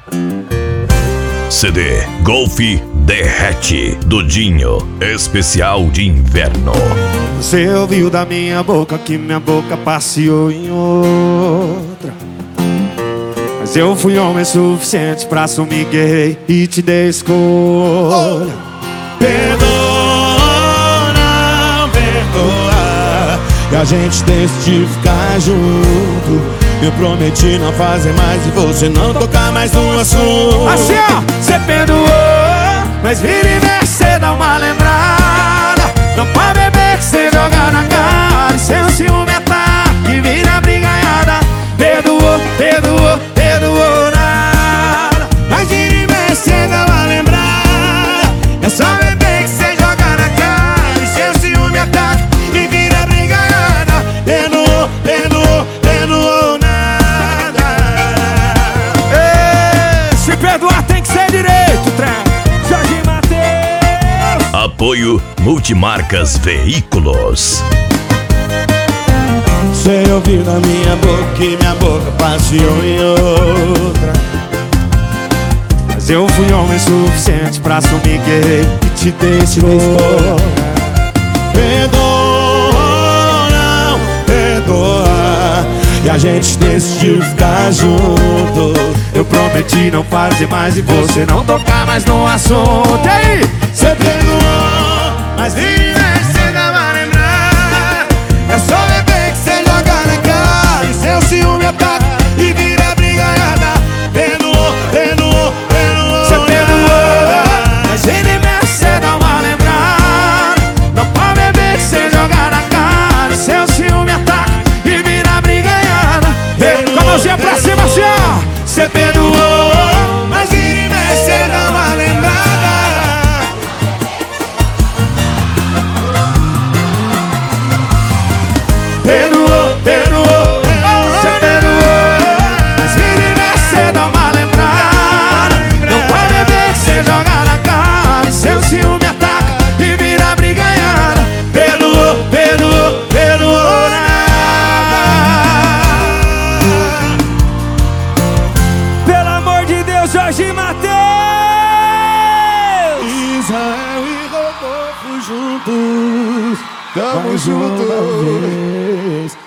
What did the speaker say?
CD Golf Derrete do Dinho, especial de inverno. Você ouviu da minha boca que minha boca passeou em outra, mas eu fui homem suficiente pra assumir que errei e te dei escolha. Perdoa, não perdoa, e a gente decidiu ficar junto. Eu prometi não fazer mais e você não tocar mais no assunto. Assim ó, cê perdoou, mas vira e mexe cê dá uma lembrada. Não pode beber que cê joga na cara, e seu ciúme ataca e vira brigaiada. Perdoou, perdoou, perdoou nada, mas vira e mexe cê dá uma lembrada. É só beber que cê joga na cara, e seu ciúme ataca e vira brigaiada. Perdoou, perdoou, perdoou nada. Se perdoar tem que ser direito, trem. Jorge Mateus. Apoio Multimarcas Veículos. Você ouviu na minha boca que minha boca passeou em outra, mas eu fui homem suficiente pra assumir que errei e te dei escolha. Perdoa, não perdoa, e a gente decidiu ficar junto. Eu prometi não fazer mais e você não tocar mais no assunto. E aí? Cê perdoou, mas vira e mexe cê dá uma lembrada. É só beber que cê joga na cara, e seu ciúme ataca e vira brigaiada. Perdoou, perdoou, perdoou. Cê perdoou, mas vira e mexe cê dá uma lembrada. Não pode beber que cê joga na cara, e seu ciúme ataca e vira brigaiada. Com a mãozinha pra cima assim ó. Cê perdoou, mas vira e mexe cê dá uma lembrada. Perdoou, perdoou, cê perdoou, mas vira e mexe cê dá uma lembrada. Não pode beber que cê joga na cara, e seu ciúme ataca e vira brigaiada. Perdoou, perdoou, perdoou nada. Pelo amor de Deus, Jorge Mateus. Israel e Rodolfo juntos, tamo juntos.